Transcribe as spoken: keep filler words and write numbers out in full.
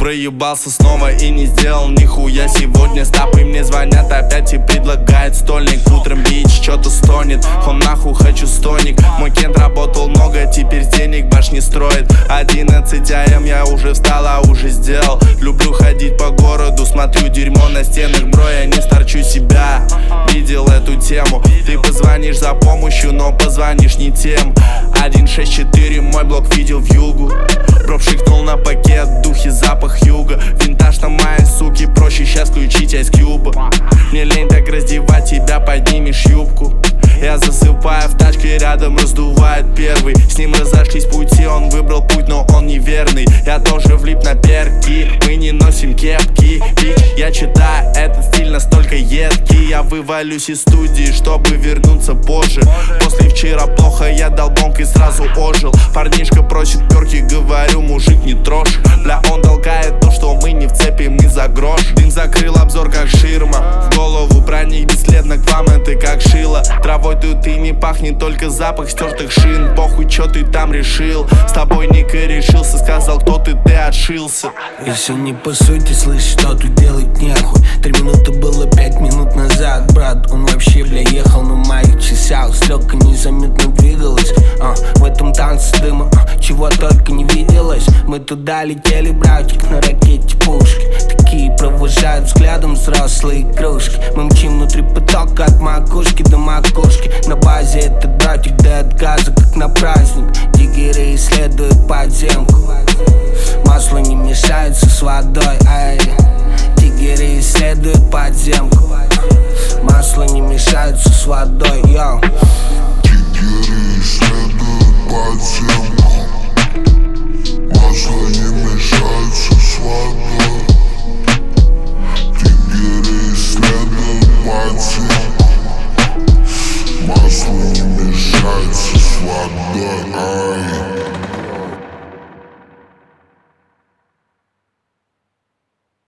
Проебался снова и не сделал нихуя сегодня. Стапы мне звонят опять и предлагает стольник. Утром бич что-то стонет, он нахуй хочу стоник. Мой кент работал много, теперь денег баш не строит. Одиннадцать АМ я уже встал, а уже сделал. Люблю ходить по городу, смотрю дерьмо на стенах, бро, я не старчу себя. Видел эту тему, ты позвонишь за помощью, но позвонишь не тем. Один шесть четыре мой блок видел в югу. Бро пшикнул на пакет, духи, запах юга. Винтаж на моей суки, проще сейчас включить Ice Cube. Мне лень так раздевать тебя, поднимешь юбку. Я засыпаю в тачке, рядом раздувает первый. С ним разошлись пути, он выбрал путь, но он неверный. Я тоже влип на перки, мы не носим кепки. Бич, я читаю, этот стиль настолько едкий. Я вывалюсь из студии, чтобы вернуться позже. После вчера плохо, я дал бонг и сразу ожил. Парнишка просит перки, говорю, мужик не трожь. Бля, он толкает то, что мы не в цепи, мы за грош. Дым закрыл обзор, как ширма. В голову проник бесследно к вам, это как шило. Травой тут и не пахнет, только запах стертых шин. Похуй, чё ты там решил, с тобой не корешился. Сказал, кто ты, ты отшился. Если не по сути, слышь, что тут делать нехуй. Три минуты было пять минут назад, брат. Он вообще, бля, ехал на моих часах. Стрелка незаметно двигалась, а, в этом танце дыма, а, чего только не виделось. Мы туда летели, братик, на ракете пушки. Такие провожают взглядом взрослые кружки. Мы мчим внутри потока от макушки до макушки. На базе этот братик дает газа, как на праздник. Диггеры исследуют подземку. Масло не мешается с водой, ай. Диггеры исследуют подземку. Масло не мешается с водой, йоу. Диггеры исследуют подземку. Масло не мешается с водой. Диггеры исследуют подземку. Масло не мешается с водой, ай.